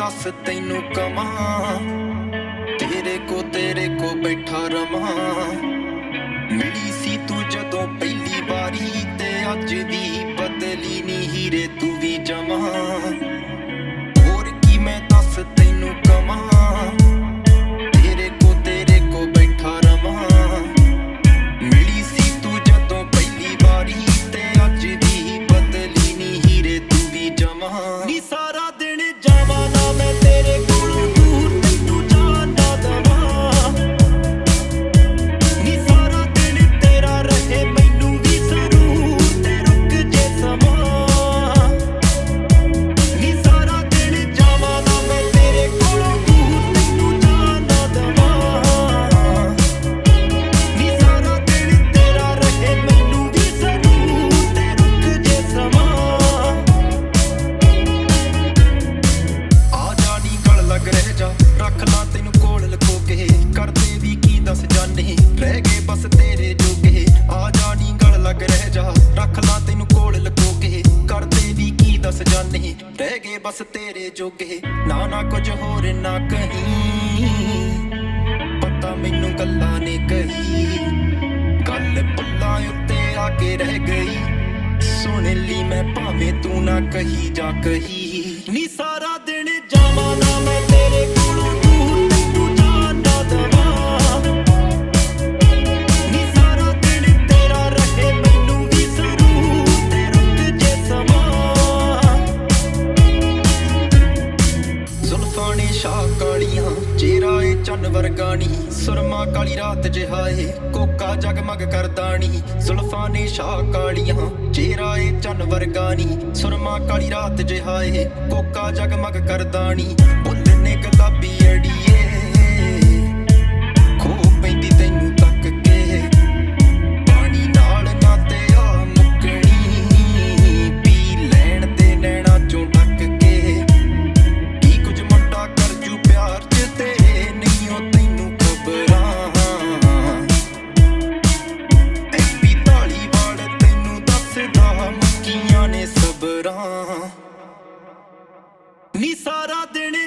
दस तैनू कमां, तेरे को बैठा रवां। मिली सी तू जदों पहली बारी ते अज भी बदली नी हीरे तू भी जमां। होर की मैं दस तैनू कमां, तेरे को बैठा रवां। मिली सी तू जदों पहली बारी ते अज भी बदली नी हीरे तू भी जमां। नी सारा दिन जावां ना मैं तेरे कोलों दूर, तैनू जान ना दवां। नी सारा दिन तेरा रहे मैनू भी जरूर, ते रुक जे समां। नी सारा दिन जावां ना मैं तेरे कोलों दूर, तैनू जान ना दवां। नी सारा दिन तेरा रहे मैनू भी जरूर, ते रुक जे समां। आ जा नी गल लग रह जा, रख ला तैनू कोल लको के। करदे भी की दस जाने, रह गए बस तेरे जोगे। आ जा नी गल लग रह जा, रख ला तैनू कोल लको के। करदे भी की दस जाने, रह गए बस तेरे जोगे। ना कुछ होर ना कहीं, पता मैनू गल्लां ने कही। गल पुल्लां उत्ते आके रह गई, सुन ली मैं भावें तू ना कही जा कही। नी सारा दिन जावां ना मैं तेरे कोलों दूर, तैनू जान ना दवां। नी सारा दिन तेरा रहे मैनू भी जरूर, ते रुक जे समां। जुल्फां ने शाह कालियां, चेहरा ए चन्न वर्गा नी। सुरमा काली रात जिहाए, कोका जगमग करदा नी। जुल्फां ने शाह कालियां, चेहरा ए चन्न वर्गा नी। सुरमा काली रात जिहाए, कोका जगमग करदा नी। बुੱਲ ने गुलाबी अड़िए, खो पैंदी तैनू तक के। पानी नाल ना ते आ मुकणी, पी लैण दे नैना चों ढक के। की कुछ मुंडा कर जू प्यार च तेरे, नहीं ओ तैनू खबरां। एपी धालीवाल तैनू दसदा, मुक्कियां ने सबरां। नी सारा दिन